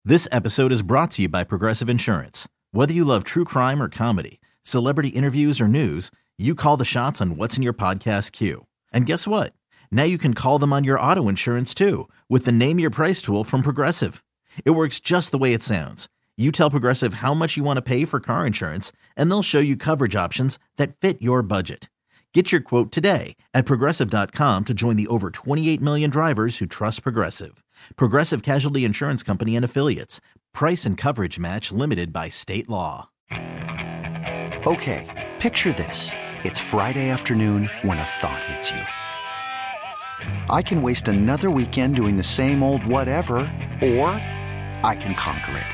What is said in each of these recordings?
This episode is brought to you by Progressive Insurance. Whether you love true crime or comedy, celebrity interviews or news, you call the shots on what's in your podcast queue. And guess what? Now you can call them on your auto insurance too with the Name Your Price tool from Progressive. It works just the way it sounds. You tell Progressive how much you want to pay for car insurance, and they'll show you coverage options that fit your budget. Get your quote today at Progressive.com to join the over 28 million drivers who trust Progressive. Progressive Casualty Insurance Company and Affiliates. Price and coverage match limited by state law. Okay, picture this. It's Friday afternoon when a thought hits you. I can waste another weekend doing the same old whatever, or I can conquer it.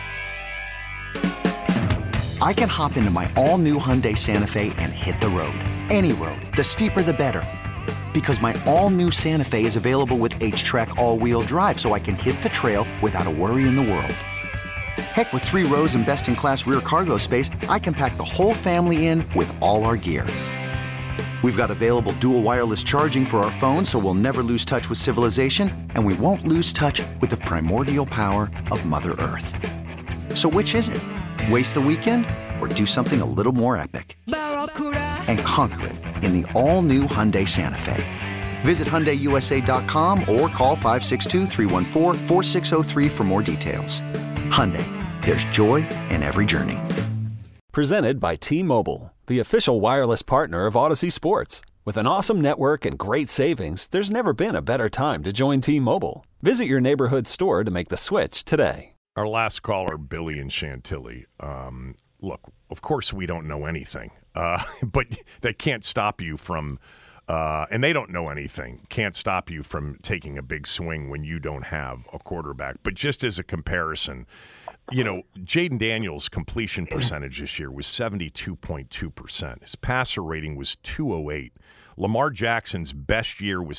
I can hop into my all-new Hyundai Santa Fe and hit the road. Any road. The steeper, the better. Because my all-new Santa Fe is available with H-Track all-wheel drive, so I can hit the trail without a worry in the world. Heck, with 3 rows and best-in-class rear cargo space, I can pack the whole family in with all our gear. We've got available dual wireless charging for our phones, so we'll never lose touch with civilization, and we won't lose touch with the primordial power of Mother Earth. So which is it? Waste the weekend or do something a little more epic? And conquer it in the all-new Hyundai Santa Fe. Visit HyundaiUSA.com or call 562-314-4603 for more details. Hyundai, there's joy in every journey. Presented by T-Mobile, the official wireless partner of Odyssey Sports. With an awesome network and great savings, there's never been a better time to join T-Mobile. Visit your neighborhood store to make the switch today. Our last caller, Billy and Chantilly. Look, of course we don't know anything, but that can't stop you from, and they don't know anything, can't stop you from taking a big swing when you don't have a quarterback. But just as a comparison, you know, Jaden Daniels' completion percentage this year was 72.2%. His passer rating was 208. Lamar Jackson's best year was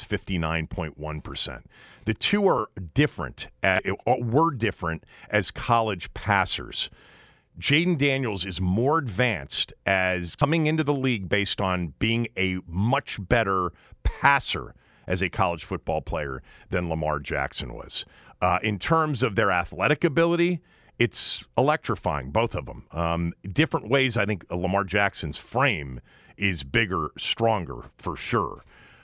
59.1%. The two are different, were different as college passers. Jaden Daniels is more advanced as coming into the league based on being a much better passer as a college football player than Lamar Jackson was. In terms of their athletic ability, it's electrifying, both of them. Different ways, I think Lamar Jackson's frame is bigger, stronger, for sure.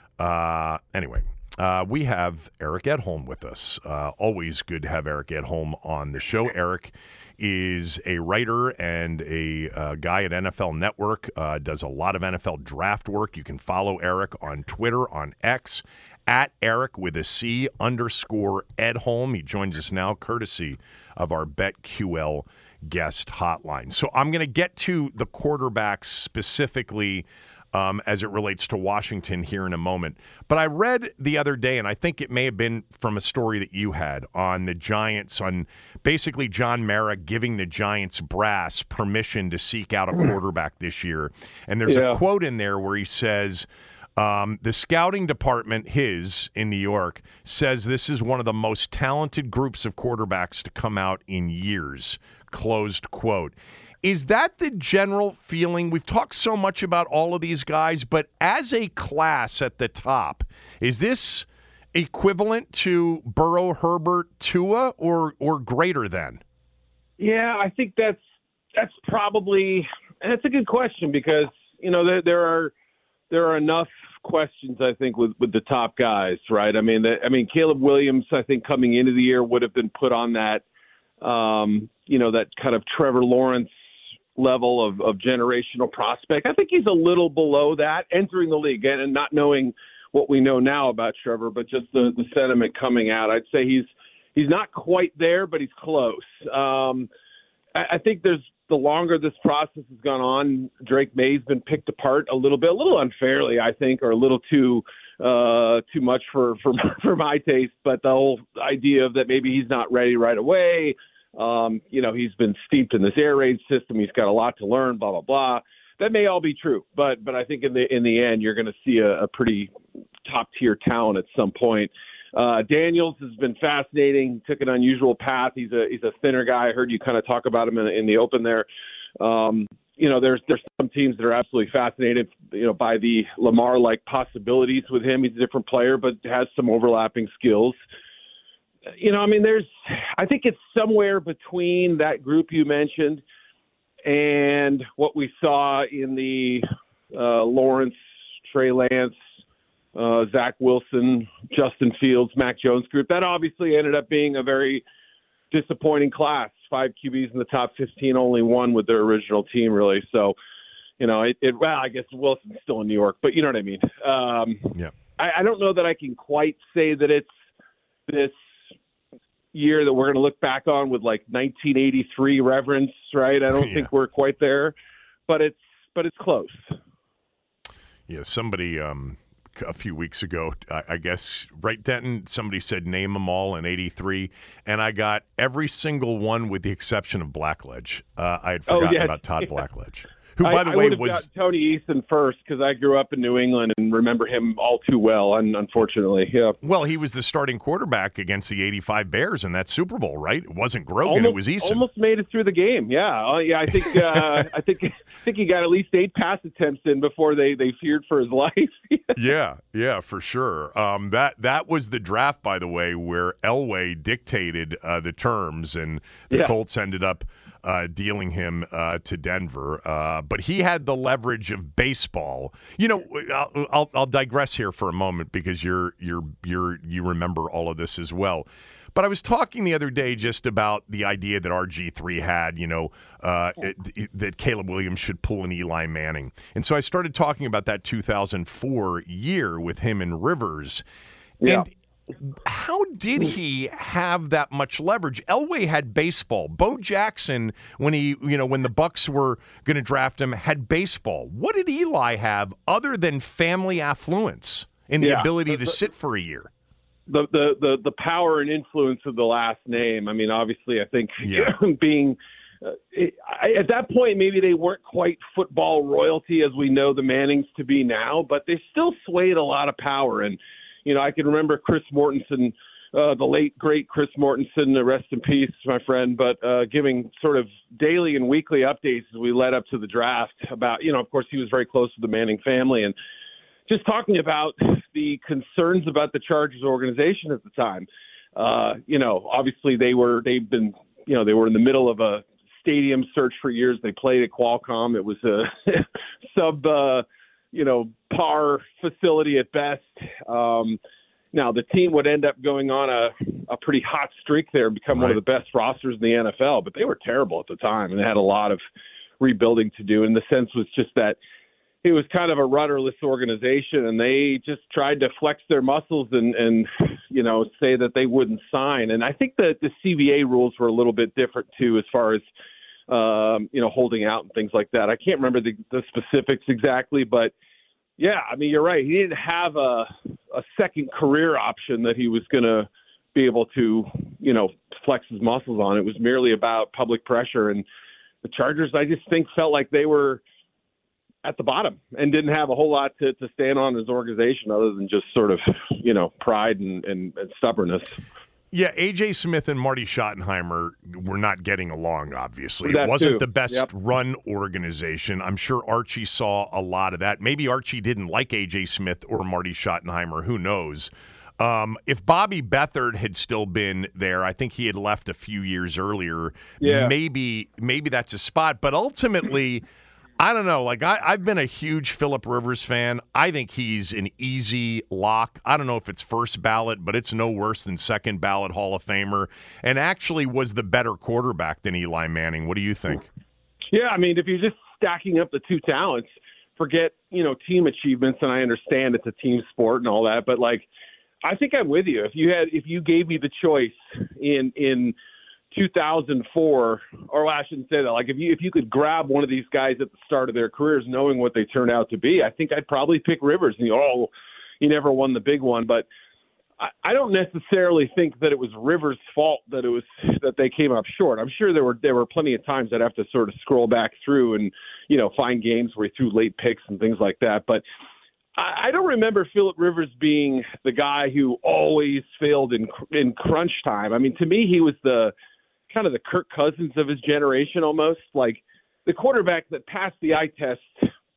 Anyway, we have Eric Edholm with us. Always good to have Eric Edholm on the show. Eric is a writer and a guy at NFL Network, does a lot of NFL draft work. You can follow Eric on Twitter, on X, at Eric with a C _Edholm. He joins us now courtesy of our BetQL guest hotline. So I'm going to get to the quarterbacks specifically as it relates to Washington here in a moment. But I read the other day, and I think it may have been from a story that you had on the Giants, on basically John Mara giving the Giants brass permission to seek out a quarterback this year. And there's a quote in there where he says, the scouting department, his, in New York, says this is one of the most talented groups of quarterbacks to come out in years, closed quote. Is that the general feeling? We've talked so much about all of these guys, but as a class at the top, is this equivalent to Burrow, Herbert, Tua, or greater than? Yeah, I think that's probably, and it's a good question because, you know, there are enough questions, I think, with the top guys, right? I mean, Caleb Williams, I think, coming into the year would have been put on that, that kind of Trevor Lawrence level of generational prospect. I think he's a little below that entering the league and not knowing what we know now about Trevor, but just the sentiment coming out. I'd say he's not quite there, but he's close. I think the longer this process has gone on, Drake May's been picked apart a little unfairly, I think, or a little too much for my taste. But the whole idea of that maybe he's not ready right away. He's been steeped in this air raid system. He's got a lot to learn, blah, blah, blah. That may all be true, but I think in the end, you're going to see a pretty top tier talent at some point. Daniels has been fascinating, took an unusual path. He's a thinner guy. I heard you kind of talk about him in the open there. There's some teams that are absolutely fascinated, by the Lamar-like possibilities with him. He's a different player, but has some overlapping skills. I mean, I think it's somewhere between that group you mentioned and what we saw in the Lawrence, Trey Lance, Zach Wilson, Justin Fields, Mac Jones group. That obviously ended up being a very disappointing class. 5 QBs in the top 15, only one with their original team, really. So, well, I guess Wilson's still in New York, but you know what I mean? Yeah. I don't know that I can quite say that it's this year that we're going to look back on with like 1983 reverence, right? I don't think we're quite there, but it's close. Yeah, somebody a few weeks ago, I guess, right, Denton, somebody said name them all in 83, and I got every single one with the exception of Blackledge. I had forgotten about Todd Blackledge. Who, by the way, was got Tony Eason first because I grew up in New England and remember him all too well. Unfortunately, yeah. Well, he was the starting quarterback against the '85 Bears in that Super Bowl, right? It wasn't Grogan; it was Eason. Almost made it through the game. Yeah, I think I think he got at least 8 pass attempts in before they feared for his life. yeah, for sure. That was the draft, by the way, where Elway dictated the terms, and the Colts ended up dealing him to Denver. But he had the leverage of baseball. I'll digress here for a moment because you remember all of this as well. But I was talking the other day just about the idea that RG3 had, that Caleb Williams should pull an Eli Manning. And so I started talking about that 2004 year with him and Rivers. Yeah. And how did he have that much leverage? Elway had baseball. Bo Jackson, when the Bucs were going to draft him, had baseball. What did Eli have other than family affluence and the ability to sit for a year? The power and influence of the last name. I mean, obviously, I think being at that point, maybe they weren't quite football royalty as we know the Mannings to be now, but they still swayed a lot of power. And I can remember Chris Mortensen, the late, great Chris Mortensen, rest in peace, my friend, but giving sort of daily and weekly updates as we led up to the draft about, of course, he was very close to the Manning family, and just talking about the concerns about the Chargers organization at the time. Obviously they were in the middle of a stadium search for years. They played at Qualcomm. It was a sub par facility at best. Now the team would end up going on a pretty hot streak there and become one of the best rosters in the NFL, but they were terrible at the time and they had a lot of rebuilding to do. And the sense was just that it was kind of a rudderless organization and they just tried to flex their muscles and say that they wouldn't sign. And I think that the CBA rules were a little bit different too, as far as, holding out and things like that. I can't remember the specifics exactly, but yeah, I mean, you're right. He didn't have a second career option that he was going to be able to, flex his muscles on. It was merely about public pressure. And the Chargers, I just think, felt like they were at the bottom and didn't have a whole lot to stand on as an organization other than just sort of, pride and stubbornness. Yeah, A.J. Smith and Marty Schottenheimer were not getting along, obviously. That it wasn't too. the best run organization. I'm sure Archie saw a lot of that. Maybe Archie didn't like A.J. Smith or Marty Schottenheimer. Who knows? If Bobby Beathard had still been there, I think he had left a few years earlier. Yeah. Maybe that's a spot. But ultimately, I don't know. Like, I've been a huge Phillip Rivers fan. I think he's an easy lock. I don't know if it's first ballot, but it's no worse than second ballot Hall of Famer, and actually was the better quarterback than Eli Manning. What do you think? Yeah, I mean, if you're just stacking up the two talents, forget, team achievements, and I understand it's a team sport and all that, but, I think I'm with you. If you gave me the choice in 2004, or I shouldn't say that. If you could grab one of these guys at the start of their careers, knowing what they turned out to be, I think I'd probably pick Rivers. He never won the big one, but I don't necessarily think that it was Rivers' fault that they came up short. I'm sure there were plenty of times I'd have to sort of scroll back through and find games where he threw late picks and things like that, but I don't remember Phillip Rivers being the guy who always failed in crunch time. I mean, to me, he was the kind of the Kirk Cousins of his generation almost, like the quarterback that passed the eye test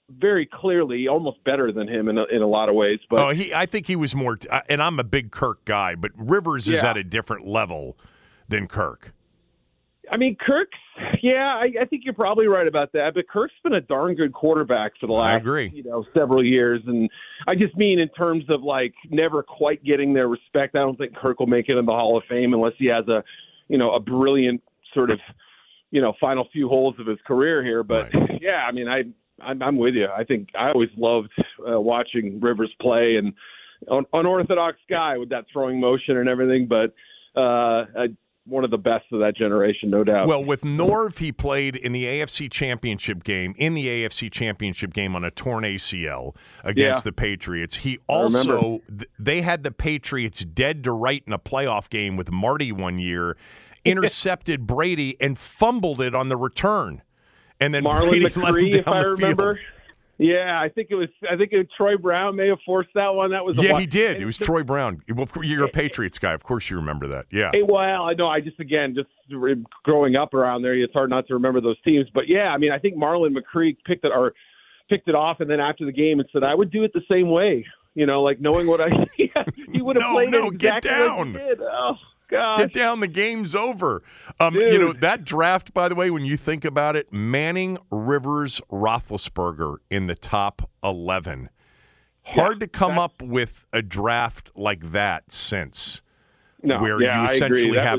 very clearly almost better than him in a lot of ways. But I think he was more. And I'm a big Kirk guy, but Rivers is at a different level than Kirk. I mean, Kirk's, I think you're probably right about that. But Kirk's been a darn good quarterback for the last, several years. And I just mean in terms of like never quite getting their respect. I don't think Kirk will make it in the Hall of Fame unless he has a brilliant sort of, final few holes of his career here. But I mean, I'm with you. I think I always loved watching Rivers play, and unorthodox guy with that throwing motion and everything. But one of the best of that generation, no doubt. Well, with Norv, he played in the AFC Championship game, on a torn ACL against the Patriots. He also, they had the Patriots dead to right in a playoff game with Marty one year, intercepted Brady and fumbled it on the return. And then Marlon Brady McCree, if I remember. Yeah, I think Troy Brown may have forced that one. That was he did. It was Troy Brown. Well, you're a Patriots guy, of course you remember that. Yeah. Well, I know. I just growing up around there, it's hard not to remember those teams. But yeah, I mean, I think Marlon McCree picked it off, and then after the game, and said, "I would do it the same way." Like knowing what he would have played it exactly get down. Like he did. Oh. Gosh. Get down, the game's over. That draft, by the way, when you think about it, Manning, Rivers, Roethlisberger in the top 11. Hard to come up with a draft like that since. No, where you essentially have.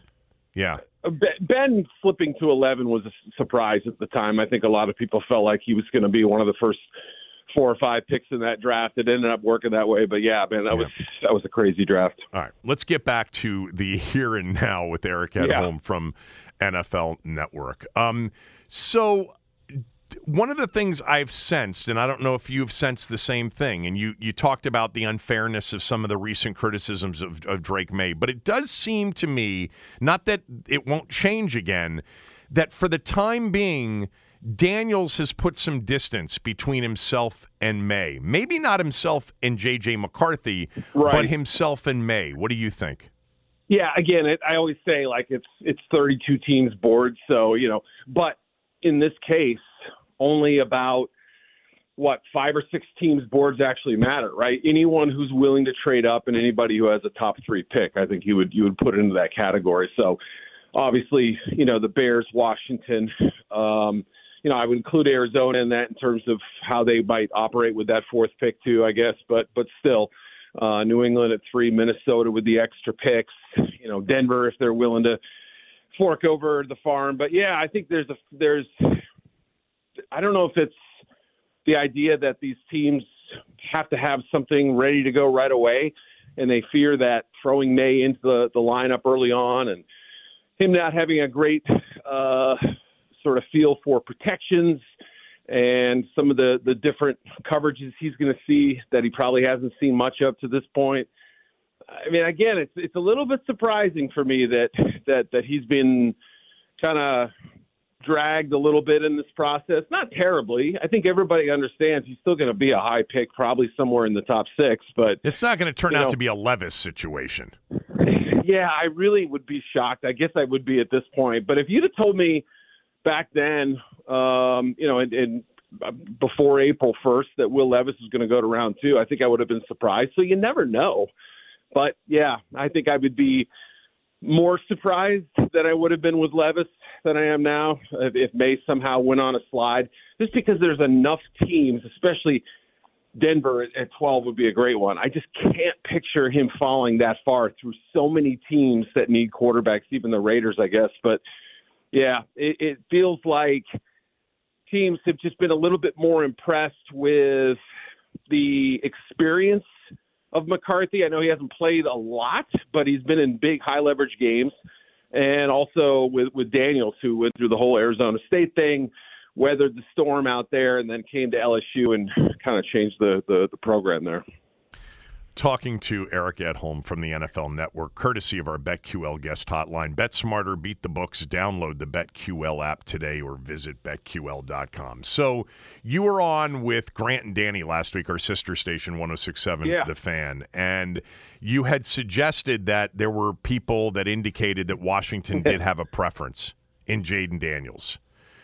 Ben flipping to 11 was a surprise at the time. I think a lot of people felt like he was going to be one of the first 4 or 5 picks in that draft. It ended up working that way, but that was a crazy draft. All right, let's get back to the here and now with Eric Edholm from NFL Network. So one of the things I've sensed, and I don't know if you've sensed the same thing, and you talked about the unfairness of some of the recent criticisms of Drake May, but it does seem to me, not that it won't change again, that for the time being, Daniels has put some distance between himself and May. Maybe not himself and J.J. McCarthy, but himself and May. What do you think? Yeah, again, I always say like it's 32 teams board, so but in this case, only about 5 or 6 teams boards actually matter, right? Anyone who's willing to trade up and anybody who has a top 3 pick, I think you would put into that category. So obviously, the Bears, Washington. I would include Arizona in that in terms of how they might operate with that 4th pick too, I guess. But still, New England at 3, Minnesota with the extra picks, Denver if they're willing to fork over the farm. But yeah, I think there's I don't know if it's the idea that these teams have to have something ready to go right away, and they fear that throwing May into the lineup early on and him not having a great sort of feel for protections and some of the different coverages he's going to see that he probably hasn't seen much of to this point. I mean, again, it's a little bit surprising for me that he's been kind of dragged a little bit in this process. Not terribly. I think everybody understands he's still going to be a high pick, probably somewhere in the top 6. But it's not going to turn out to be a Levis situation. Yeah, I really would be shocked. I guess I would be at this point. But if you'd have told me back then, in before April 1st, that Will Levis was going to go to round 2, I think I would have been surprised. So you never know. But, yeah, I think I would be more surprised than I would have been with Levis than I am now if May somehow went on a slide, just because there's enough teams, especially Denver at 12 would be a great one. I just can't picture him falling that far through so many teams that need quarterbacks, even the Raiders, I guess. But, yeah, it feels like teams have just been a little bit more impressed with the experience of McCarthy. I know he hasn't played a lot, but he's been in big high-leverage games. And also with Daniels, who went through the whole Arizona State thing, weathered the storm out there, and then came to LSU and kind of changed the program there. Talking to Eric Edholm from the NFL Network, courtesy of our BetQL guest hotline. Bet smarter, beat the books. Download the BetQL app today or visit BetQL.com. So you were on with Grant and Danny last week, our sister station, 106.7 The Fan, and you had suggested that there were people that indicated that Washington did have a preference in Jaden Daniels.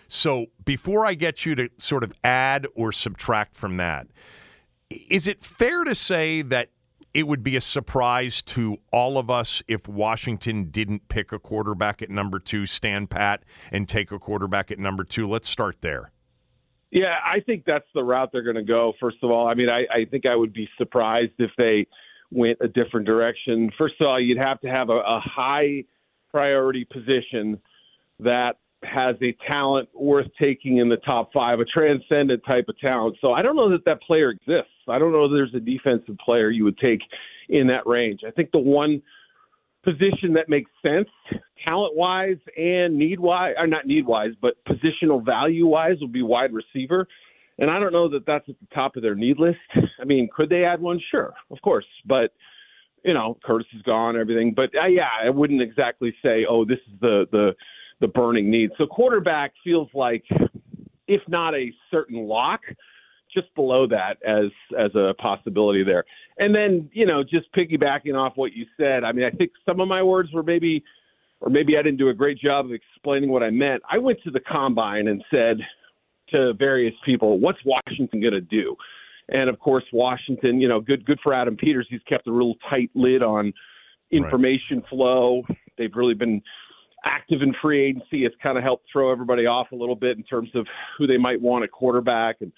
So before I get you to sort of add or subtract from that, is it fair to say that it would be a surprise to all of us if Washington didn't pick a quarterback at number 2, stand pat, and take a quarterback at number 2? Let's start there. Yeah, I think that's the route they're going to go, first of all. I mean, I think I would be surprised if they went a different direction. First of all, you'd have to have a high priority position that has a talent worth taking in the top 5, a transcendent type of talent. So I don't know that player exists. I don't know that there's a defensive player you would take in that range. I think the one position that makes sense talent-wise and need-wise, or not need-wise, but positional value-wise would be wide receiver. And I don't know that that's at the top of their need list. I mean, could they add one? Sure, of course. But, Curtis is gone, everything. But, I wouldn't exactly say, oh, this is the burning need. So quarterback feels like, if not a certain lock, just below that as a possibility there. And then, just piggybacking off what you said, I mean, I think some of my words were maybe I didn't do a great job of explaining what I meant. I went to the combine and said to various people, what's Washington going to do? And of course, Washington, good for Adam Peters. He's kept a real tight lid on information flow. They've really been active in free agency. It's kind of helped throw everybody off a little bit in terms of who they might want at quarterback. And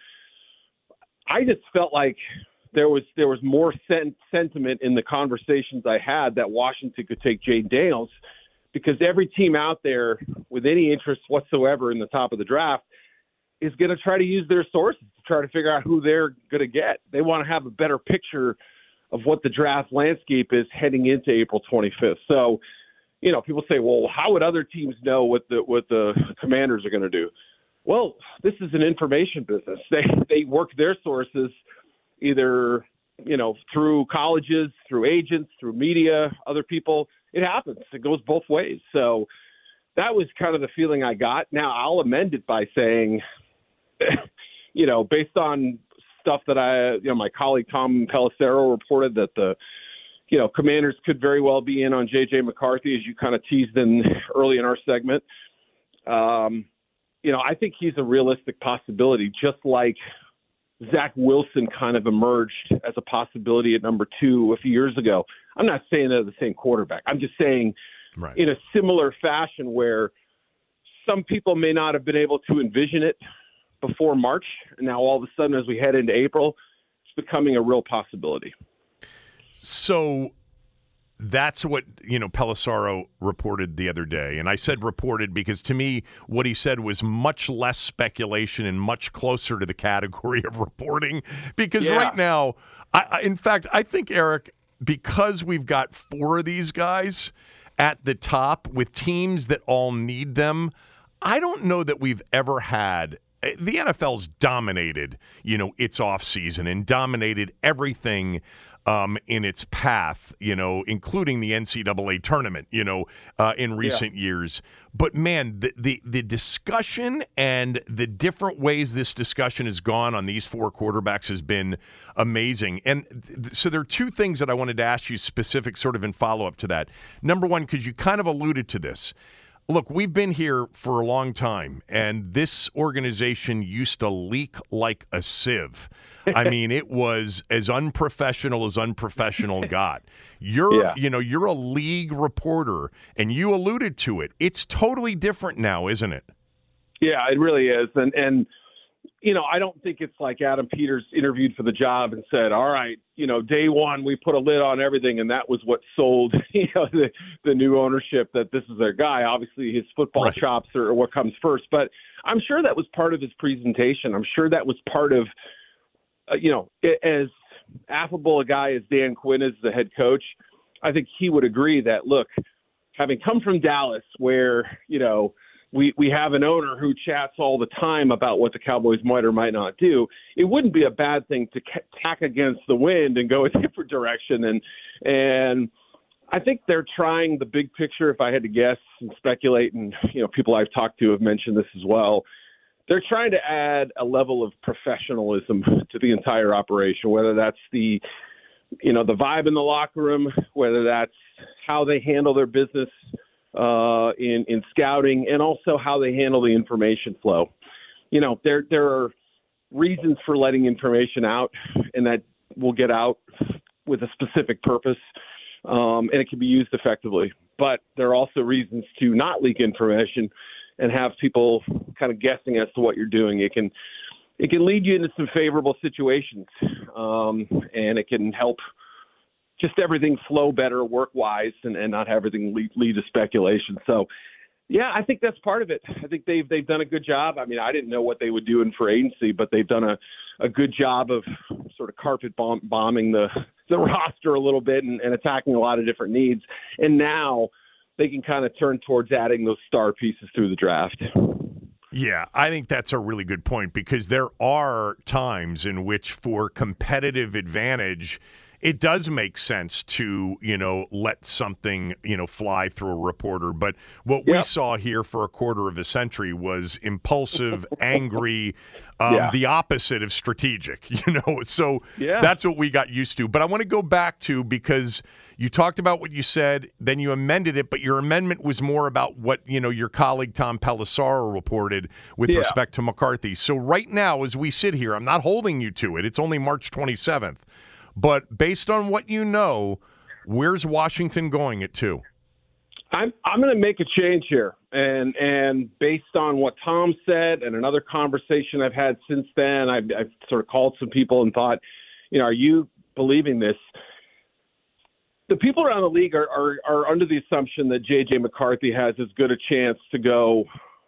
I just felt like there was more sentiment in the conversations I had that Washington could take Jayden Daniels, because every team out there with any interest whatsoever in the top of the draft is going to try to use their sources to try to figure out who they're going to get. They want to have a better picture of what the draft landscape is heading into April 25th. So, people say, well, how would other teams know what the Commanders are going to do? Well, this is an information business. They work their sources either, through colleges, through agents, through media, other people. It happens. It goes both ways. So that was kind of the feeling I got. Now I'll amend it by saying, based on stuff that my colleague Tom Pelissero reported, that the Commanders could very well be in on J.J. McCarthy, as you kind of teased in early in our segment. I think he's a realistic possibility, just like Zach Wilson kind of emerged as a possibility at number 2 a few years ago. I'm not saying they're the same quarterback. I'm just saying in a similar fashion where some people may not have been able to envision it before March. And now all of a sudden, as we head into April, it's becoming a real possibility. So that's what, Pelissero reported the other day. And I said reported because to me, what he said was much less speculation and much closer to the category of reporting. Because right now, in fact, I think, Eric, because we've got 4 of these guys at the top with teams that all need them, I don't know that we've ever had – the NFL's dominated, its offseason and dominated everything – in its path, including the NCAA tournament, in recent years. But, man, the discussion and the different ways this discussion has gone on these 4 quarterbacks has been amazing. And so there are 2 things that I wanted to ask you specific sort of in follow-up to that. Number one, because you kind of alluded to this. Look, we've been here for a long time, and this organization used to leak like a sieve. I mean, it was as unprofessional got. You're a league reporter, and you alluded to it. It's totally different now, isn't it? Yeah, it really is. And I don't think it's like Adam Peters interviewed for the job and said, all right, day one, we put a lid on everything. And that was what sold, the new ownership, that this is their guy. Obviously his football chops are what comes first, but I'm sure that was part of his presentation. I'm sure that was part of, as affable a guy as Dan Quinn is, the head coach. I think he would agree that, look, having come from Dallas where, we have an owner who chats all the time about what the Cowboys might or might not do, it wouldn't be a bad thing to tack against the wind and go a different direction. And I think they're trying the big picture, if I had to guess and speculate, and people I've talked to have mentioned this as well. They're trying to add a level of professionalism to the entire operation, whether that's the vibe in the locker room, whether that's how they handle their business in scouting, and also how they handle the information flow. You know, there are reasons for letting information out, and that will get out with a specific purpose, and it can be used effectively. But there are also reasons to not leak information and have people kind of guessing as to what you're doing. It can lead you into some favorable situations, and it can help just everything flow better work-wise and not have everything lead to speculation. So, yeah, I think that's part of it. I think they've done a good job. I mean, I didn't know what they would do in free agency, but they've done a good job of sort of carpet bombing the roster a little bit and attacking a lot of different needs. And now they can kind of turn towards adding those star pieces through the draft. Yeah, I think that's a really good point, because there are times in which, for competitive advantage, it does make sense to, let something, fly through a reporter. But what we saw here for a quarter of a century was impulsive, angry, the opposite of strategic, So that's what we got used to. But I want to go back to, because you talked about what you said, then you amended it, but your amendment was more about what, your colleague Tom Pelissaro reported with respect to McCarthy. So right now, as we sit here, I'm not holding you to it. It's only March 27th. But based on what you know, where's Washington going at 2? I'm going to make a change here, and based on what Tom said and another conversation I've had since then, I've sort of called some people and thought, are you believing this? The people around the league are under the assumption that J.J. McCarthy has as good a chance to go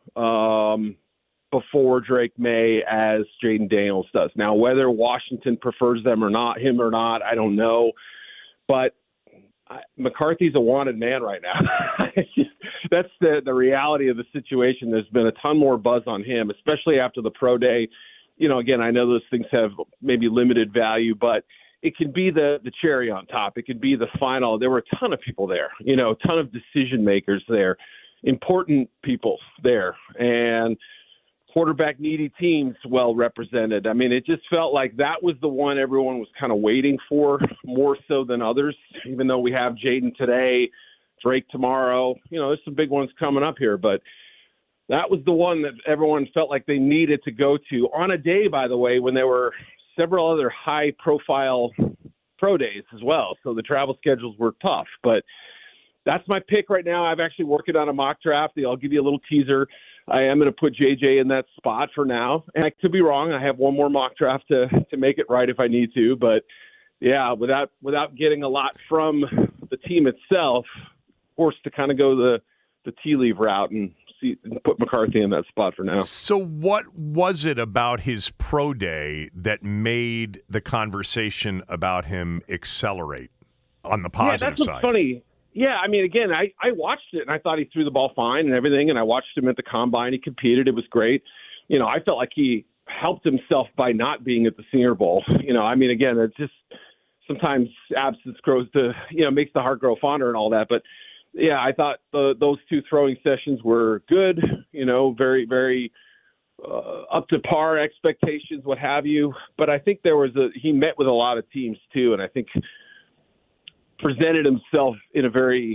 before Drake May as Jaden Daniels does. Now, whether Washington prefers him or not, I don't know. But McCarthy's a wanted man right now. That's the reality of the situation. There's been a ton more buzz on him, especially after the pro day. Again, I know those things have maybe limited value, but it could be the cherry on top. It could be the final. There were a ton of people there, a ton of decision makers there, important people there, and quarterback needy teams well represented. I mean, it just felt like that was the one everyone was kind of waiting for, more so than others, even though we have Jaden today, Drake tomorrow. There's some big ones coming up here, but that was the one that everyone felt like they needed to go to on a day, by the way, when there were several other high-profile pro days as well. So the travel schedules were tough, but that's my pick right now. I'm actually working on a mock draft. I'll give you a little teaser. I am going to put JJ in that spot for now. And I could be wrong. I have one more mock draft to make it right if I need to. But, yeah, without getting a lot from the team itself, forced to kind of go the tea leaf route and put McCarthy in that spot for now. So what was it about his pro day that made the conversation about him accelerate on the positive side? Yeah, that's funny. Yeah, I mean, again, I watched it, and I thought he threw the ball fine and everything, and I watched him at the Combine. He competed. It was great. I felt like he helped himself by not being at the Senior Bowl. I mean, again, it's just sometimes absence grows to, makes the heart grow fonder and all that. But, yeah, I thought those two throwing sessions were good, very, very up to par expectations, what have you. But I think he met with a lot of teams, too, and I think presented himself in a very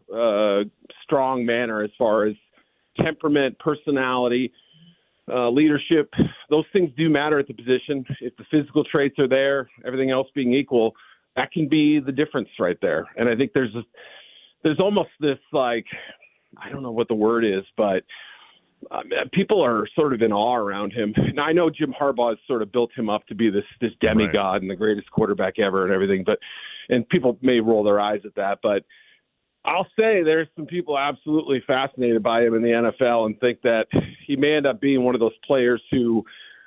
strong manner as far as temperament, personality, leadership. Those things do matter at the position. If the physical traits are there, everything else being equal, that can be the difference right there. And I think there's almost this, like, I don't know what the word is, but people are sort of in awe around him. Now, I know Jim Harbaugh has sort of built him up to be this demigod and the greatest quarterback ever and everything, and people may roll their eyes at that, but I'll say there's some people absolutely fascinated by him in the NFL and think that he may end up being one of those players who,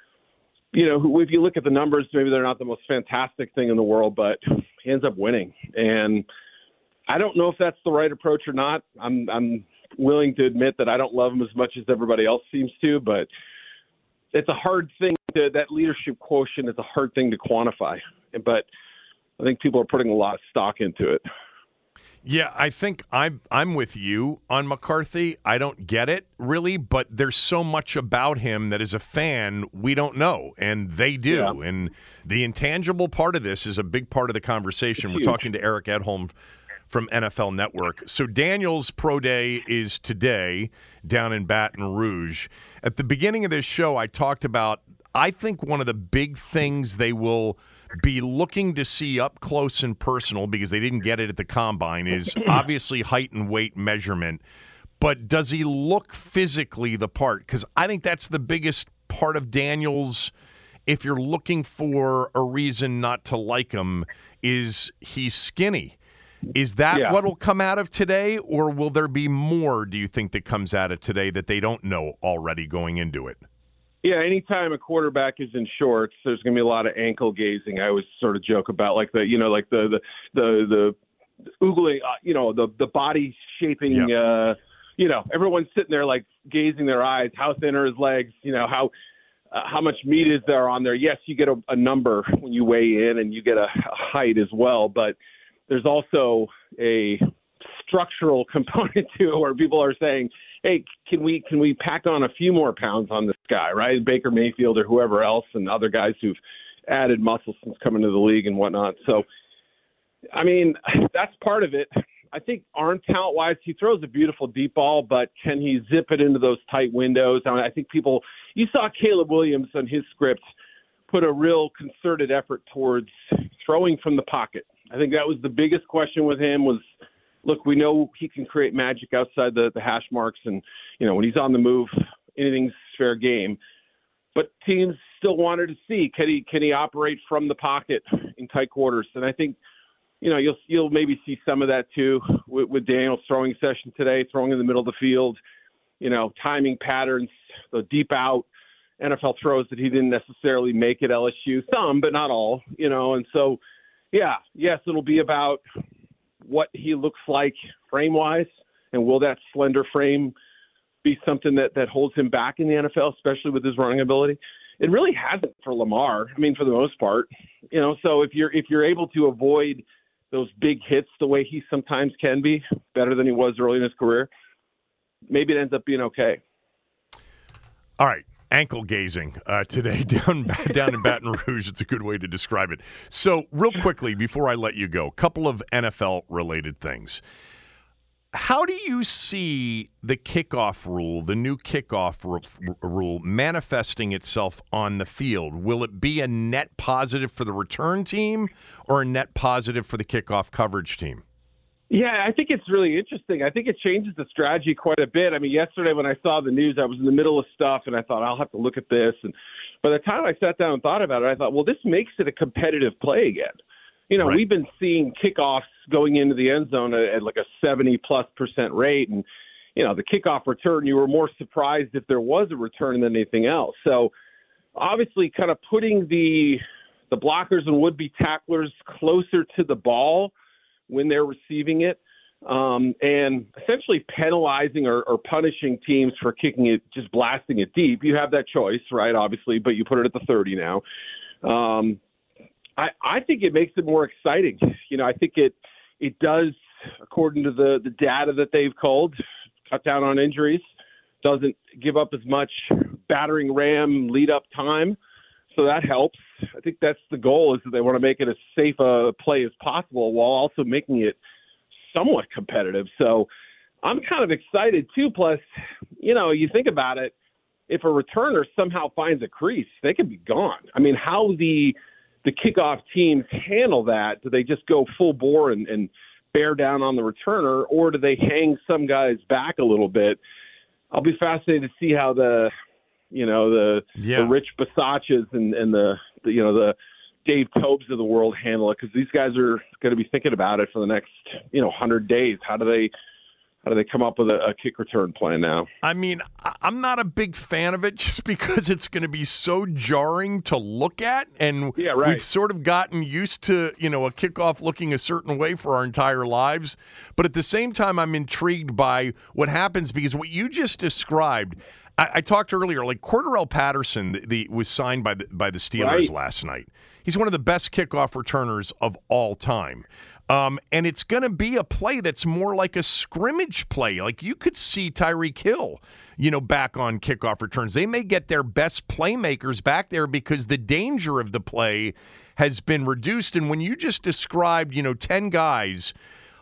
who, if you look at the numbers, maybe they're not the most fantastic thing in the world, but he ends up winning. And I don't know if that's the right approach or not. I'm willing to admit that I don't love him as much as everybody else seems to, but it's a hard thing that leadership quotient is a hard thing to quantify. But I think people are putting a lot of stock into it. Yeah, I think I'm with you on McCarthy. I don't get it, really, but there's so much about him that as a fan, we don't know, and they do. Yeah. And the intangible part of this is a big part of the conversation. We're talking to Eric Edholm from NFL Network. So Daniel's Pro Day is today down in Baton Rouge. At the beginning of this show, I talked about, I think one of the big things they will be looking to see up close and personal, because they didn't get it at the Combine, is obviously height and weight measurement. But does he look physically the part? Because I think that's the biggest part of Daniels, if you're looking for a reason not to like him, is he's skinny. Is that what will come out of today, or will there be more, do you think, that comes out of today that they don't know already going into it? Yeah, anytime a quarterback is in shorts, there's going to be a lot of ankle gazing. I always sort of joke about like the oogling, the body shaping. Everyone's sitting there like gazing their eyes. How thin are his legs? How much meat is there on there? Yes, you get a number when you weigh in, and you get a height as well, but there's also a structural component to it where people are saying, hey, can we pack on a few more pounds on this guy, right? Baker Mayfield or whoever else, and other guys who've added muscle since coming to the league and whatnot. So, I mean, that's part of it. I think arm talent-wise, he throws a beautiful deep ball, but can he zip it into those tight windows? I mean, I think you saw Caleb Williams on his script put a real concerted effort towards throwing from the pocket. I think that was the biggest question with him was, look, we know he can create magic outside the hash marks, and when he's on the move, anything's fair game. But teams still wanted to see, can he operate from the pocket in tight quarters? And I think you'll maybe see some of that too with Daniel's throwing session today, throwing in the middle of the field, timing patterns, the deep out NFL throws that he didn't necessarily make at LSU, some but not all, and so yes, it'll be about what he looks like frame-wise, and will that slender frame be something that holds him back in the NFL, especially with his running ability? It really hasn't for Lamar. I mean, for the most part, so if you're able to avoid those big hits the way he sometimes can be, better than he was early in his career, maybe it ends up being okay. All right. Ankle gazing today down in Baton Rouge. It's a good way to describe it. So real quickly, before I let you go, a couple of NFL-related things. How do you see the kickoff rule, the new kickoff rule, manifesting itself on the field? Will it be a net positive for the return team or a net positive for the kickoff coverage team? Yeah, I think it's really interesting. I think it changes the strategy quite a bit. I mean, yesterday when I saw the news, I was in the middle of stuff, and I thought, I'll have to look at this. And by the time I sat down and thought about it, I thought, well, this makes it a competitive play again. Right. We've been seeing kickoffs going into the end zone at like a 70+% rate. And, the kickoff return, you were more surprised if there was a return than anything else. So obviously kind of putting the blockers and would-be tacklers closer to the ball when they're receiving it, and essentially penalizing or punishing teams for kicking it, just blasting it deep. You have that choice, right, obviously, but you put it at the 30 now. I think it makes it more exciting. I think it does, according to the data that they've culled, cut down on injuries, doesn't give up as much battering ram lead-up time. So that helps. I think that's the goal, is that they want to make it as safe a play as possible while also making it somewhat competitive. So I'm kind of excited too. Plus, you think about it, if a returner somehow finds a crease, they could be gone. I mean, how the kickoff teams handle that, do they just go full bore and bear down on the returner, or do they hang some guys back a little bit? I'll be fascinated to see how the Rich Bisaccias and the Dave Tobes of the world handle it, because these guys are going to be thinking about it for the next 100 days. How do they come up with a kick return plan now? I mean, I'm not a big fan of it just because it's going to be so jarring to look at, and we've sort of gotten used to a kickoff looking a certain way for our entire lives. But at the same time, I'm intrigued by what happens, because what you just described, I talked earlier, like Cordarrelle Patterson was signed by the Steelers last night. He's one of the best kickoff returners of all time. And it's going to be a play that's more like a scrimmage play. Like you could see Tyreek Hill, back on kickoff returns. They may get their best playmakers back there because the danger of the play has been reduced. And when you just described, 10 guys,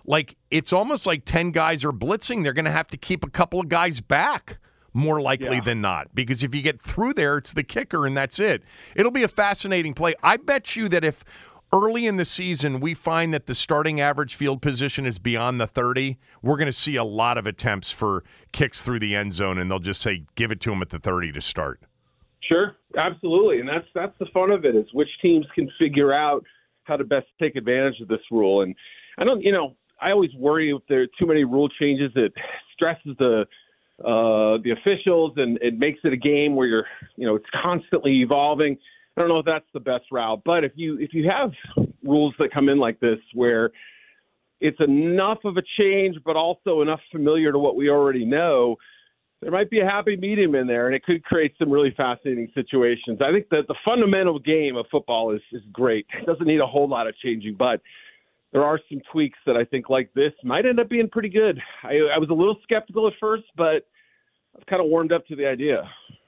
like it's almost like 10 guys are blitzing. They're going to have to keep a couple of guys back more likely than not, because if you get through there, it's the kicker and that's it. It'll be a fascinating play. I bet you that if early in the season we find that the starting average field position is beyond the 30, we're going to see a lot of attempts for kicks through the end zone, and they'll just say, give it to them at the 30 to start. Sure, absolutely. And that's the fun of it, is which teams can figure out how to best take advantage of this rule. And I always worry if there are too many rule changes, it stresses the officials and it makes it a game where it's constantly evolving. I don't know if that's the best route, but if you have rules that come in like this where it's enough of a change but also enough familiar to what we already know, there might be a happy medium in there, and it could create some really fascinating situations. I think that the fundamental game of football is great. It doesn't need a whole lot of changing, but there are some tweaks that I think like this might end up being pretty good. I was a little skeptical at first, but I've kind of warmed up to the idea.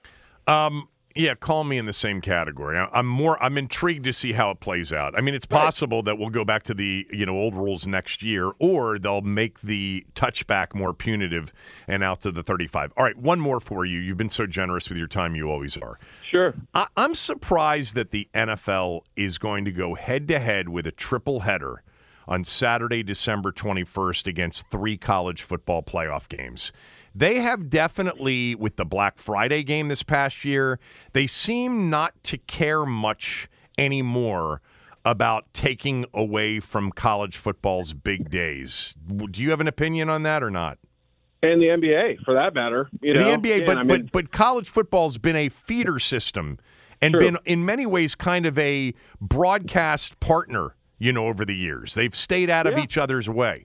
Yeah, call me in the same category. I'm intrigued to see how it plays out. I mean, it's possible that we'll go back to the old rules next year, or they'll make the touchback more punitive and out to the 35. All right, one more for you. You've been so generous with your time. You always are. Sure. I'm surprised that the NFL is going to go head-to-head with a triple header on Saturday, December 21st against 3 college football playoff games. They have definitely, with the Black Friday game this past year, they seem not to care much anymore about taking away from college football's big days. Do you have an opinion on that or not? And the NBA, for that matter. The NBA, but college football's been a feeder system and been, in many ways, kind of a broadcast partner, over the years. They've stayed out of each other's way.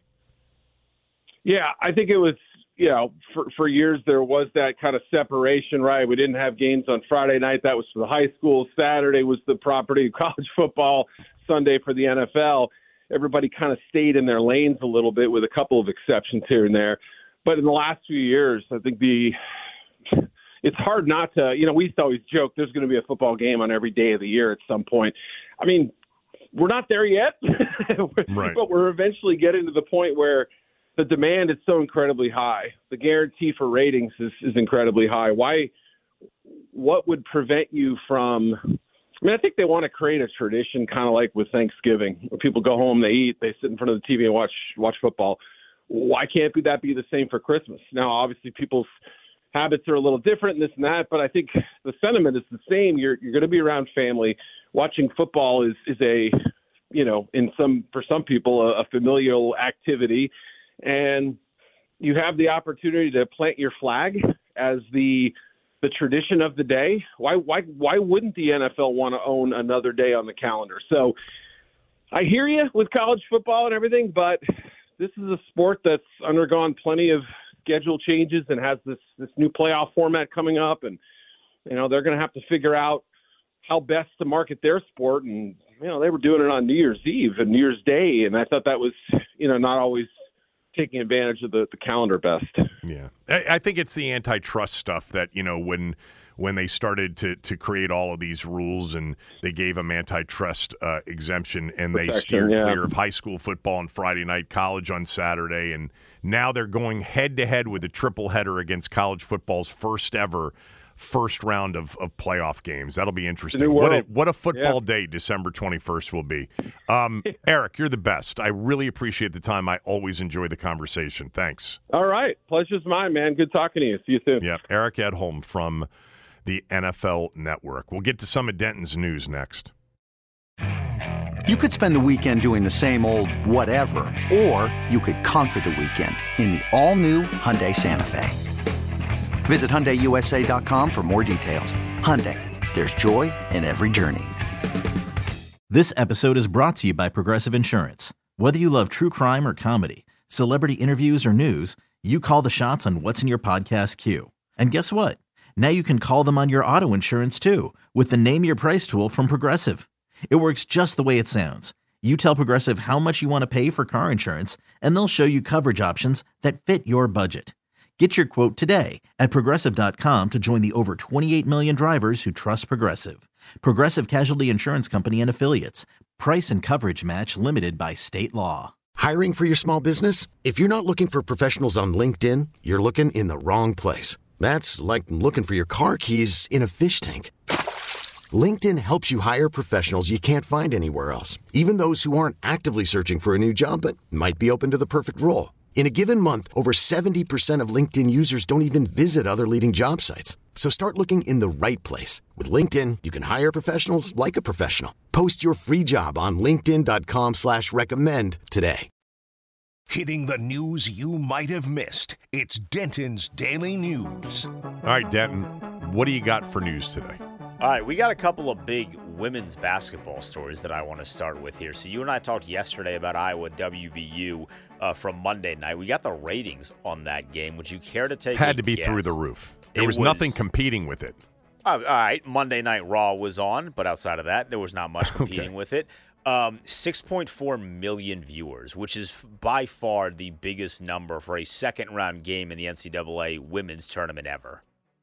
Yeah, I think it was, for years there was that kind of separation, right? We didn't have games on Friday night. That was for the high school. Saturday was the property of college football. Sunday for the NFL. Everybody kind of stayed in their lanes a little bit, with a couple of exceptions here and there. But in the last few years, I think it's hard not to, we used to always joke there's going to be a football game on every day of the year at some point. I mean, we're not there yet, right. But we're eventually getting to the point where the demand is so incredibly high. The guarantee for ratings is incredibly high. What would prevent you from – I think they want to create a tradition kind of like with Thanksgiving, where people go home, they eat, they sit in front of the TV and watch football. Why can't that be the same for Christmas? Now, obviously, people's habits are a little different and this and that, but I think the sentiment is the same. You're going to be around family. Watching football is a, for some people, a familial activity. And you have the opportunity to plant your flag as the tradition of the day. Why wouldn't the NFL want to own another day on the calendar? So I hear you with college football and everything, but this is a sport that's undergone plenty of schedule changes and has this new playoff format coming up, and they're going to have to figure out how best to market their sport. And they were doing it on New Year's Eve and New Year's Day, and I thought that was not always taking advantage of the calendar best. Yeah. I think it's the antitrust stuff that, when they started to create all of these rules and they gave them antitrust exemption and they steered clear of high school football on Friday night, college on Saturday, and now they're going head-to-head with a triple header against college football's first round of playoff games. That'll be interesting. What a football day December 21st will be. Eric, you're the best. I really appreciate the time. I always enjoy the conversation. Thanks. All right. Pleasure's mine, man. Good talking to you. See you soon. Yeah, Eric Edholm from the NFL Network. We'll get to some of Denton's news next. You could spend the weekend doing the same old whatever, or you could conquer the weekend in the all-new Hyundai Santa Fe. Visit HyundaiUSA.com for more details. Hyundai, there's joy in every journey. This episode is brought to you by Progressive Insurance. Whether you love true crime or comedy, celebrity interviews or news, you call the shots on what's in your podcast queue. And guess what? Now you can call them on your auto insurance too, with the Name Your Price tool from Progressive. It works just the way it sounds. You tell Progressive how much you want to pay for car insurance, and they'll show you coverage options that fit your budget. Get your quote today at Progressive.com to join the over 28 million drivers who trust Progressive. Progressive Casualty Insurance Company and Affiliates. Price and coverage match limited by state law. Hiring for your small business? If you're not looking for professionals on LinkedIn, you're looking in the wrong place. That's like looking for your car keys in a fish tank. LinkedIn helps you hire professionals you can't find anywhere else, even those who aren't actively searching for a new job but might be open to the perfect role. In a given month, over 70% of LinkedIn users don't even visit other leading job sites. So start looking in the right place. With LinkedIn, you can hire professionals like a professional. Post your free job on linkedin.com/recommend today. Hitting the news you might have missed. It's Denton's Daily News. All right, Denton, what do you got for news today? All right, we got a couple of big women's basketball stories that I want to start with here. So you and I talked yesterday about Iowa WVU from Monday night. We got the ratings on that game. Would you care to take Had a to be guess? through the roof. There was nothing competing with it. All right, Monday Night Raw was on, but outside of that, there was not much competing with it. 6.4 million viewers, which is by far the biggest number for a second-round game in the NCAA women's tournament ever.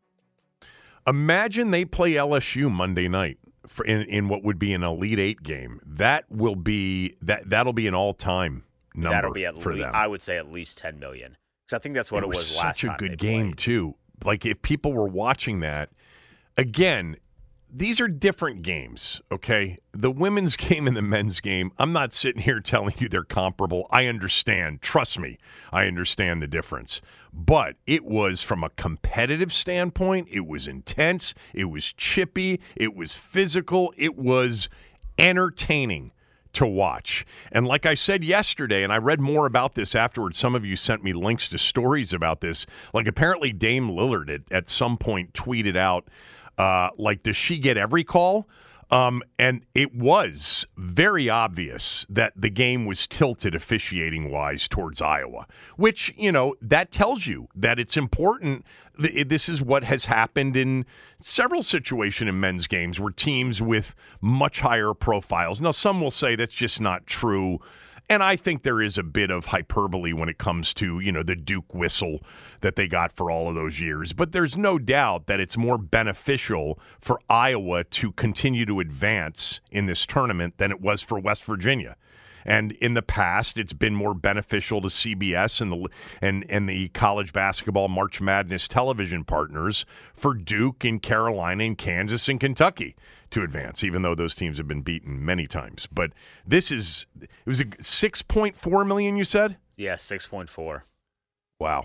Imagine they play LSU Monday night in what would be an Elite Eight game. That'll be an all-time number. That'll be for them. I would say at least 10 million. Because I think that's what it was last time. Such a good game too. Like if people were watching that, again, these are different games, okay? The women's game and the men's game, I'm not sitting here telling you they're comparable. I understand. Trust me, I understand the difference. But it was, from a competitive standpoint, it was intense, it was chippy, it was physical, it was entertaining to watch. And like I said yesterday, and I read more about this afterwards, some of you sent me links to stories about this. Like apparently Dame Lillard at some point tweeted out, does she get every call? And it was very obvious that the game was tilted officiating-wise towards Iowa, which, that tells you that it's important. This is what has happened in several situations in men's games where teams with much higher profiles. Now, some will say that's just not true. And I think there is a bit of hyperbole when it comes to, the Duke whistle that they got for all of those years. But there's no doubt that it's more beneficial for Iowa to continue to advance in this tournament than it was for West Virginia. And in the past, it's been more beneficial to CBS and the college basketball March Madness television partners for Duke and Carolina and Kansas and Kentucky to advance, even though those teams have been beaten many times. But it was a 6.4 million, you said? Yeah, 6.4. Wow.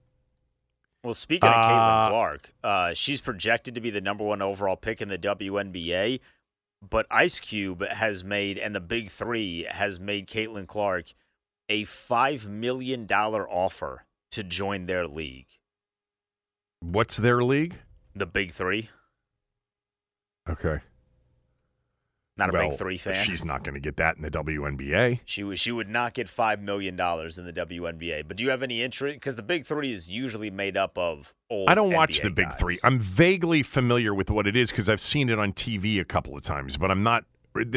Well, speaking of Caitlin Clark, she's projected to be the number one overall pick in the WNBA, but Ice Cube has made, and the Big Three has made Caitlin Clark a $5 million offer to join their league. What's their league? The Big Three. Okay. Not a Big Three fan. She's not going to get that in the WNBA. She would not get $5 million in the WNBA. But do you have any interest? Because the Big Three is usually made up of old I don't watch NBA the Big guys. Three. I'm vaguely familiar with what it is because I've seen it on TV a couple of times, but I'm not.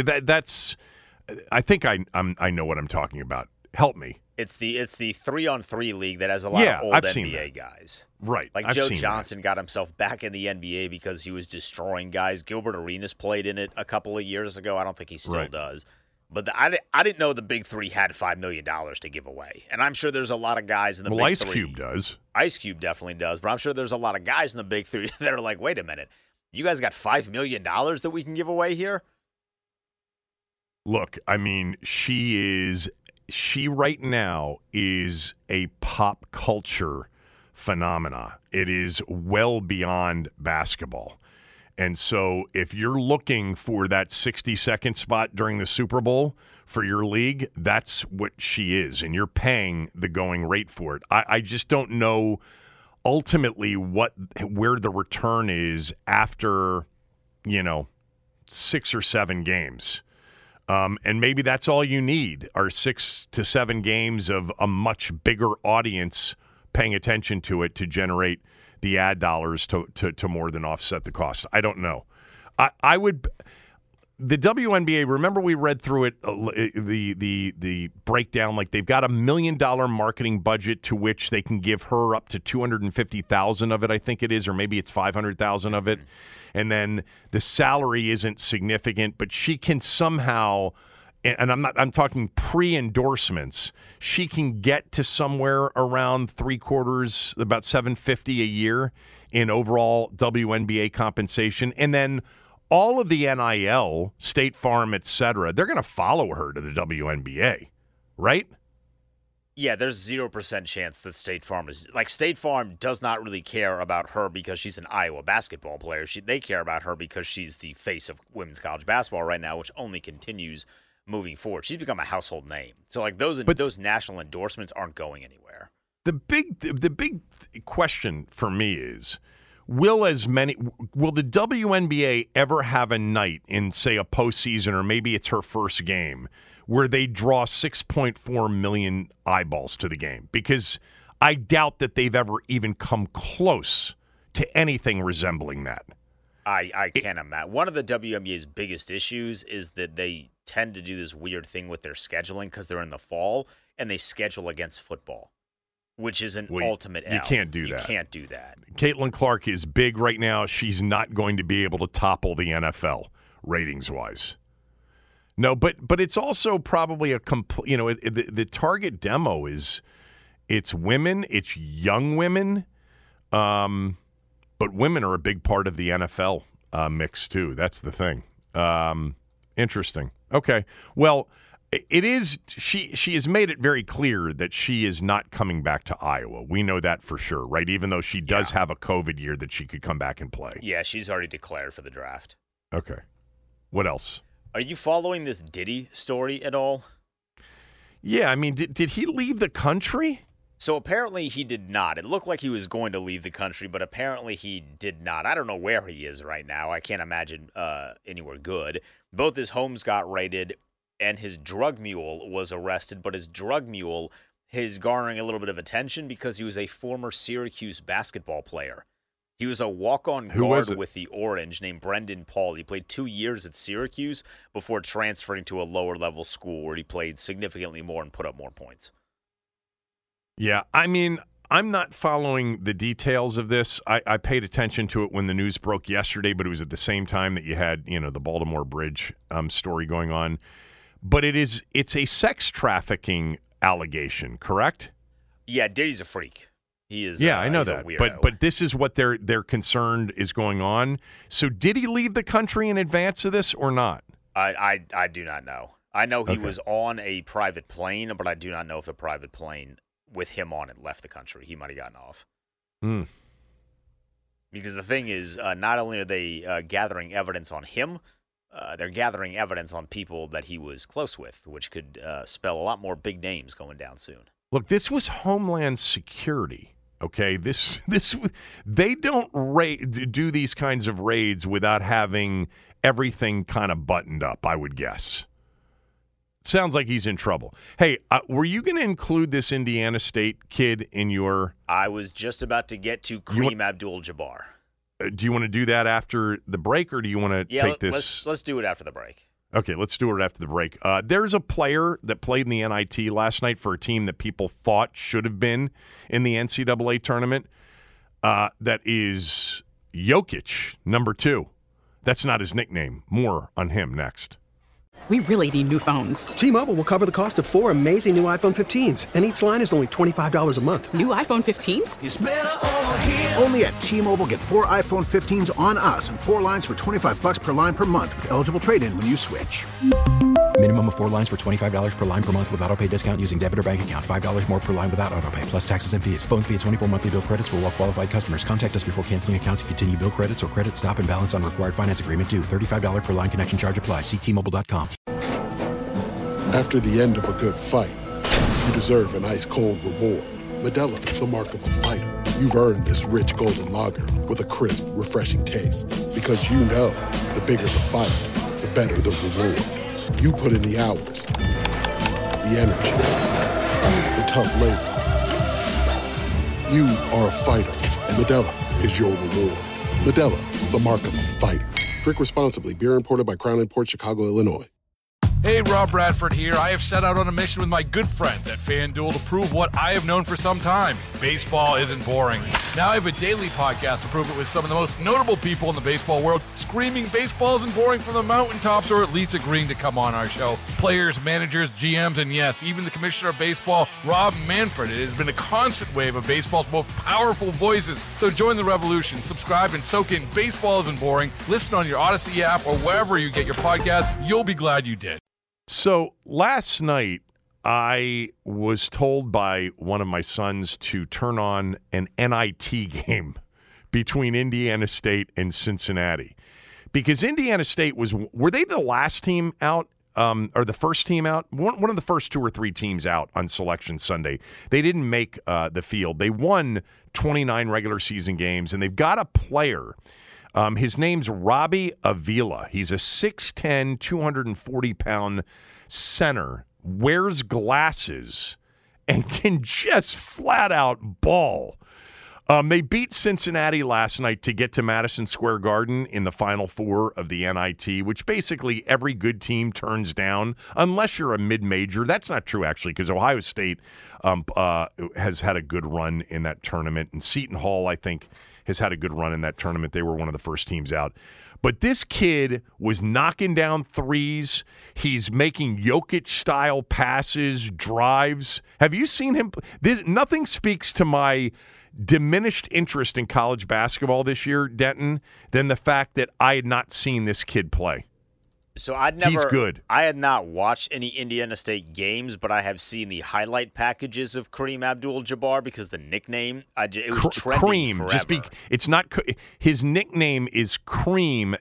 I think I know what I'm talking about. Help me. It's the 3-on-3 league that has a lot of old NBA guys. Right. Like Joe Johnson got himself back in the NBA because he was destroying guys. Gilbert Arenas played in it a couple of years ago. I don't think he still does. But I didn't know the Big Three had $5 million to give away. And I'm sure there's a lot of guys in the Big Three. Ice Cube does. Ice Cube definitely does. But I'm sure there's a lot of guys in the Big Three that are like, wait a minute. You guys got $5 million that we can give away here? Look, I mean, she right now is a pop culture phenomena. It is well beyond basketball. And so if you're looking for that 60-second spot during the Super Bowl for your league, that's what she is. And you're paying the going rate for it. I just don't know ultimately where the return is after, 6 or 7 games. And maybe that's all you need are 6 to 7 games of a much bigger audience paying attention to it to generate the ad dollars to more than offset the cost. I don't know. I would. The WNBA. Remember, we read through it. The breakdown. Like they've got $1 million marketing budget to which they can give her up to $250,000 of it. I think it is, or maybe it's $500,000 of it. And then the salary isn't significant, but she can somehow and I'm talking pre-endorsements, she can get to somewhere around $750 about $750 a year in overall WNBA compensation. And then all of the NIL, State Farm, et cetera, they're going to follow her to the WNBA, right? Yeah, there's 0% chance that State Farm State Farm does not really care about her because she's an Iowa basketball player. They care about her because she's the face of women's college basketball right now, which only continues moving forward. She's become a household name. So those national endorsements aren't going anywhere. The big question for me is, will the WNBA ever have a night in, say, a postseason, or maybe it's her first game, where they draw 6.4 million eyeballs to the game? Because I doubt that they've ever even come close to anything resembling that. I can't imagine. One of the WNBA's biggest issues is that they tend to do this weird thing with their scheduling because they're in the fall and they schedule against football, which is an ultimate L. You can't do that. You can't do that. Caitlin Clark is big right now. She's not going to be able to topple the NFL ratings-wise. No, but it's also probably a complete, the target demo it's women, it's young women, but women are a big part of the NFL mix too. That's the thing. Interesting. Okay. Well, it is, she has made it very clear that she is not coming back to Iowa. We know that for sure, right? Even though she does have a COVID year that she could come back and play. Yeah, she's already declared for the draft. Okay. What else? Are you following this Diddy story at all? Yeah, I mean, did he leave the country? So apparently he did not. It looked like he was going to leave the country, but apparently he did not. I don't know where he is right now. I can't imagine anywhere good. Both his homes got raided, and his drug mule was arrested, but his drug mule is garnering a little bit of attention because he was a former Syracuse basketball player. He was a walk-on guard with the Orange named Brendan Paul. He played 2 years at Syracuse before transferring to a lower-level school where he played significantly more and put up more points. Yeah, I mean, I'm not following the details of this. I paid attention to it when the news broke yesterday, but it was at the same time that you had, the Baltimore Bridge story going on. But it's a sex trafficking allegation, correct? Yeah, Diddy's a freak. He is. Yeah, I know that. But this is what they're concerned is going on. So did he leave the country in advance of this or not? I do not know. I know he was on a private plane, but I do not know if the private plane with him on it left the country. He might have gotten off. Because the thing is, not only are they gathering evidence on him, they're gathering evidence on people that he was close with, which could spell a lot more big names going down soon. Look, this was Homeland Security. Okay, they don't do these kinds of raids without having everything kind of buttoned up, I would guess. Sounds like he's in trouble. Hey, were you going to include this Indiana State kid in your... I was just about to get to Kareem Abdul-Jabbar. Do you want to do that after the break, or do you want to take this... Let's do it after the break. Okay, let's do it after the break. There's a player that played in the NIT last night for a team that people thought should have been in the NCAA tournament. That is Jokic, number 2. That's not his nickname. More on him next. We really need new phones. T-Mobile will cover the cost of 4 amazing new iPhone 15s, and each line is only $25 a month. New iPhone 15s? It's better over here. Only at T-Mobile, get 4 iPhone 15s on us and 4 lines for $25 per line per month with eligible trade-in when you switch. Minimum of 4 lines for $25 per line per month with autopay discount using debit or bank account. $5 more per line without autopay, plus taxes and fees. Phone fee at 24 monthly bill credits for well-qualified customers. Contact us before canceling account to continue bill credits or credit stop and balance on required finance agreement due. $35 per line connection charge applies. See T-Mobile.com. After the end of a good fight, you deserve an ice-cold reward. Modelo is the mark of a fighter. You've earned this rich golden lager with a crisp, refreshing taste. Because you know, the bigger the fight, the better the reward. You put in the hours, the energy, the tough labor. You are a fighter, and Modelo is your reward. Modelo, the mark of a fighter. Drink responsibly. Beer imported by Crown Imports, Chicago, Illinois. Hey, Rob Bradford here. I have set out on a mission with my good friends at FanDuel to prove what I have known for some time. Baseball isn't boring. Now I have a daily podcast to prove it with some of the most notable people in the baseball world, screaming baseball isn't boring from the mountaintops, or at least agreeing to come on our show. Players, managers, GMs, and yes, even the commissioner of baseball, Rob Manfred. It has been a constant wave of baseball's most powerful voices. So join the revolution. Subscribe and soak in Baseball Isn't Boring. Listen on your Odyssey app or wherever you get your podcasts. You'll be glad you did. So last night, I was told by one of my sons to turn on an NIT game between Indiana State and Cincinnati. Because Indiana State were they the last team out or the first team out? One of the first 2 or 3 teams out on Selection Sunday. They didn't make the field. They won 29 regular season games, and they've got a player. His name's Robbie Avila. He's a 6'10", 240-pound center, wears glasses, and can just flat-out ball. They beat Cincinnati last night to get to Madison Square Garden in the Final Four of the NIT, which basically every good team turns down, unless you're a mid-major. That's not true, actually, because Ohio State has had a good run in that tournament, and Seton Hall, I think, has had a good run in that tournament. They were one of the first teams out. But this kid was knocking down threes. He's making Jokic-style passes, drives. Have you seen him? Nothing speaks to my diminished interest in college basketball this year, Denton, than the fact that I had not seen this kid play. So he's good. I had not watched any Indiana State games, but I have seen the highlight packages of Kareem Abdul-Jabbar because the nickname it was trending Cream. forever. It's not his nickname is Cream,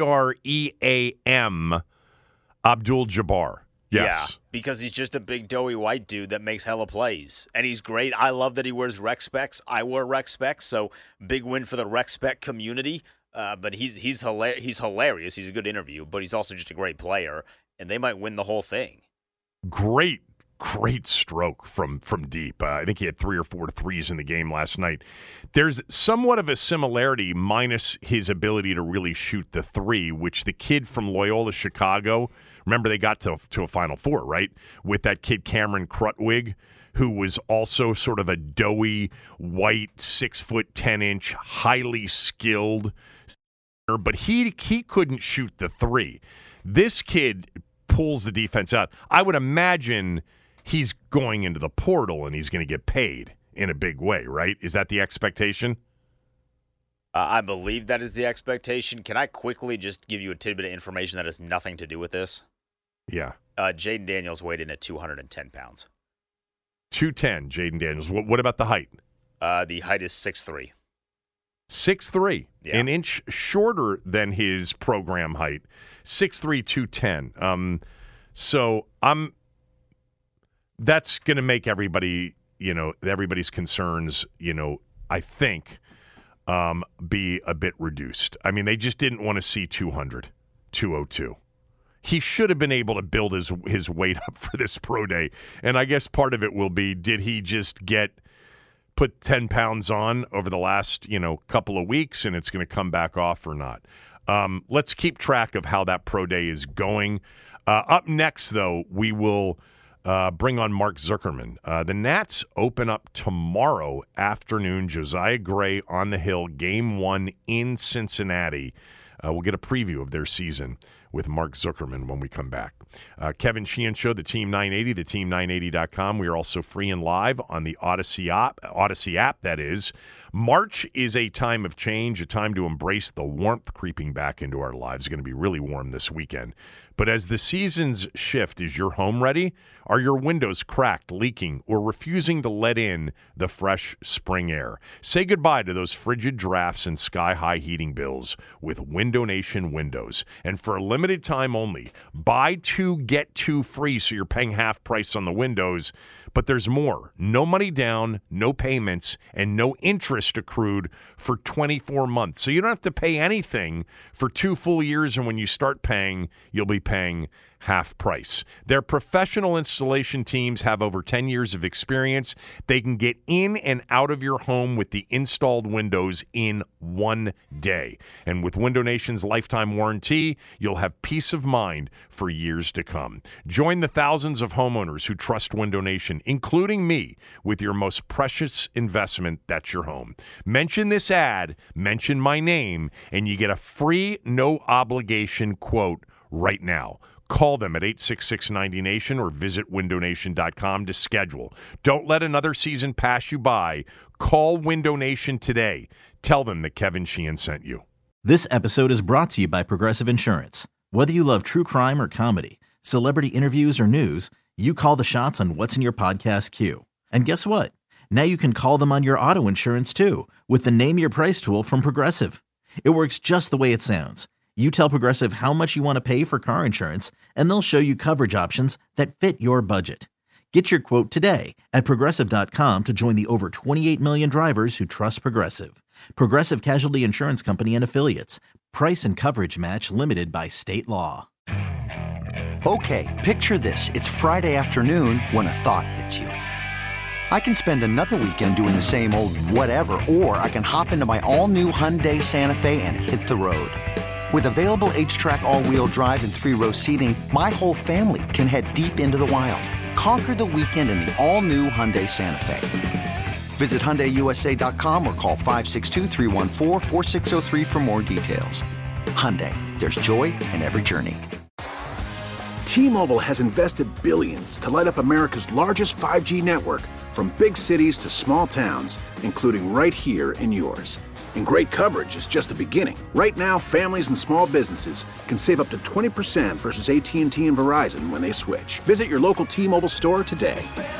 Cream Abdul-Jabbar. Yes. Yeah, because he's just a big doughy white dude that makes hella plays, and he's great. I love that he wears rec specs. I wear rec specs, so big win for the rec spec community. But he's hilarious. He's a good interview, but he's also just a great player, and they might win the whole thing. Great stroke from deep. I think he had 3 or 4 threes in the game last night. There's somewhat of a similarity, minus his ability to really shoot the three, which the kid from Loyola Chicago, remember they got to a Final Four, right? With that kid Cameron Krutwig, who was also sort of a doughy, white, 6'10", highly skilled, but he couldn't shoot the three. This kid pulls the defense out. I would imagine he's going into the portal and he's going to get paid in a big way, right? Is that the expectation? I believe that is the expectation. Can I quickly just give you a tidbit of information that has nothing to do with this? Yeah. Jaden Daniels weighed in at 210 pounds. 210, Jaden Daniels. What about the height? The height is 6'3". 6'3", yeah. An inch shorter than his program height. 6'3", 210. So that's going to make everybody, everybody's concerns, I think, be a bit reduced. I mean, they just didn't want to see 200, 202. He should have been able to build his weight up for this pro day. And I guess part of it will be, did he just put 10 pounds on over the last, couple of weeks, and it's going to come back off or not? Let's keep track of how that pro day is going. Up next, though, we will bring on Mark Zuckerman. The Nats open up tomorrow afternoon. Josiah Gray on the Hill, Game 1 in Cincinnati. We'll get a preview of their season with Mark Zuckerman when we come back. Kevin Sheehan Show, the Team 980, theteam980.com. We are also free and live on the Odyssey app, that is. March is a time of change, a time to embrace the warmth creeping back into our lives. It's going to be really warm this weekend. But as the seasons shift, is your home ready? Are your windows cracked, leaking, or refusing to let in the fresh spring air? Say goodbye to those frigid drafts and sky-high heating bills with Window Nation windows. And for a limited time only, buy 2, get 2 free, so you're paying half price on the windows. But there's more. No money down, no payments, and no interest accrued for 24 months. So you don't have to pay anything for 2 full years, and when you start paying, you'll be paying half price. Their professional installation teams have over 10 years of experience. They can get in and out of your home with the installed windows in one day. And with Window Nation's lifetime warranty, you'll have peace of mind for years to come. Join the thousands of homeowners who trust Window Nation, including me, with your most precious investment, that's your home. Mention this ad, mention my name, and you get a free, no-obligation quote right now. Call them at 866-90-NATION or visit windownation.com to schedule. Don't let another season pass you by. Call Window Nation today. Tell them that Kevin Sheehan sent you. This episode is brought to you by Progressive Insurance. Whether you love true crime or comedy, celebrity interviews or news, you call the shots on what's in your podcast queue. And guess what? Now you can call them on your auto insurance too with the Name Your Price tool from Progressive. It works just the way it sounds. You tell Progressive how much you want to pay for car insurance, and they'll show you coverage options that fit your budget. Get your quote today at Progressive.com to join the over 28 million drivers who trust Progressive. Progressive Casualty Insurance Company and Affiliates. Price and coverage match limited by state law. Okay, picture this. It's Friday afternoon when a thought hits you. I can spend another weekend doing the same old whatever, or I can hop into my all-new Hyundai Santa Fe and hit the road. With available H-Track all-wheel drive and 3-row seating, my whole family can head deep into the wild. Conquer the weekend in the all-new Hyundai Santa Fe. Visit HyundaiUSA.com or call 562-314-4603 for more details. Hyundai, there's joy in every journey. T-Mobile has invested billions to light up America's largest 5G network, from big cities to small towns, including right here in yours. And great coverage is just the beginning. Right now, families and small businesses can save up to 20% versus AT&T and Verizon when they switch. Visit your local T-Mobile store today.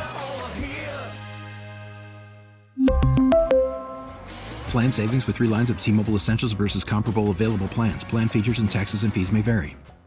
Plan savings with 3 lines of T-Mobile Essentials versus comparable available plans. Plan features and taxes and fees may vary.